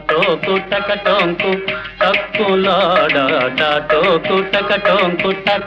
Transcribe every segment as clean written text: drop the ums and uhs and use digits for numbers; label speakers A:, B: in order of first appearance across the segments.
A: టాటోకు టకటోంకు టక్కులాడా టాటోకు టకటోంకు టక్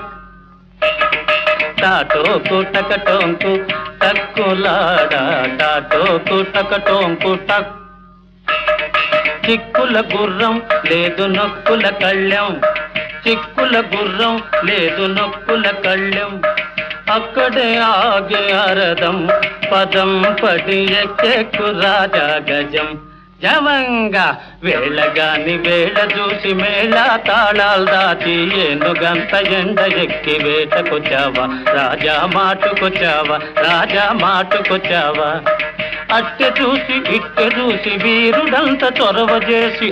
A: టాటోకు టకటోంకు టక్కులాడా టాటోకు టకటోంకు టక్ చిక్కుల గుర్రం లేదు నొక్కుల కళ్ళెం చిక్కుల గుర్రం లేదు నొక్కుల కళ్ళెం అక్కడే ఆగే అరదం పదం పడి ఎక్కెక్కు రాజా గజం జవంగా వేళగాని వేళ చూసి మేళ తాళాలు దాచి ఏనుగంత ఎండ ఎక్కి వేటకొచ్చావా రాజా మాటుకొచ్చావా రాజా మాటుకొచ్చావా అట్టె చూసి ఇట్టె చూసి వీరుడంత చొరవ చేసి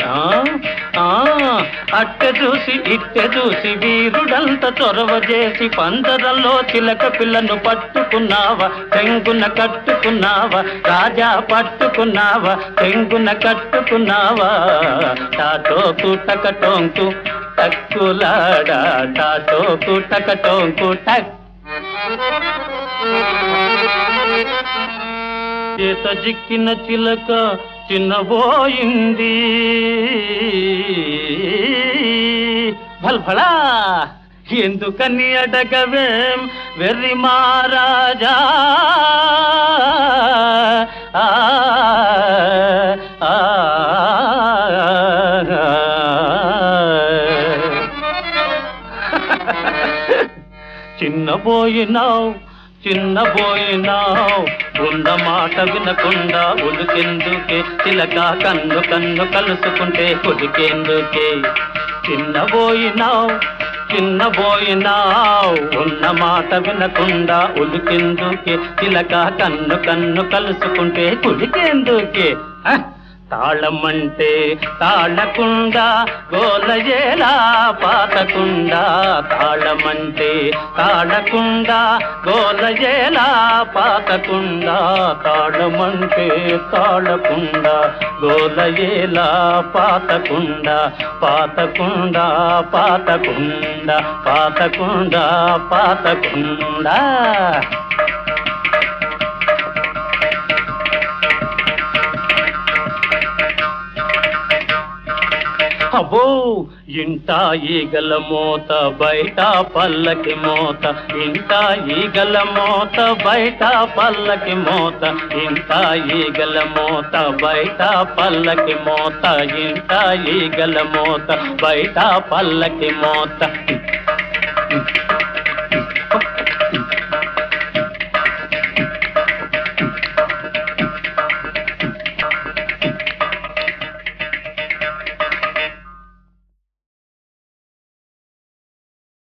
A: అట్టె చూసి ఇట్టె చూసి వీరుడంత చొరవ చేసి పందరంలో చిలక పిల్లను పట్టుకున్నావా తెంగున కట్టుకున్నావా రాజా పట్టుకున్నావా తెంగున కట్టుకున్నావా టాటోకు టకటోంకు టక్కులాడా టాటోకు టకటోంకు టక్ చేత జిక్కిన చిలక చిన్నబోయింది భల్భళా ఎందుకని అడగవేం వెర్రి మహారాజా చిన్నబోయినావు చిన్నబోయినావు ఉన్న మాట వినకుండా ఉలికెందుకే చిలక కన్ను కన్ను కలుసుకుంటే ఉలికెందుకే చిన్నబోయినావు చిన్నబోయినావు ఉన్న మాట వినకుండా ఉలికెందుకే చిలక కన్ను కన్ను కలుసుకుంటే ఉలికెందుకే తాళమంటే తాళకుండా గోలయేలా పాతకుండా తాళమంటే తాళకుండా గోలయేలా పాతకుండా తాళమంటే తాళకుండా గోలయేలా పాతకుండా పాతకుండా పాతకుండా పాతకుండా పాతకుండా అబ్బో ఇంట ఈగల మోత బయట పల్లకి మోత ఇంట ఈగల మోత బయట పల్లకి మోత ఇంట ఈగల మోత బయట పల్లకి మోత ఇంట ఈగల మోత బయట పల్లకి మోత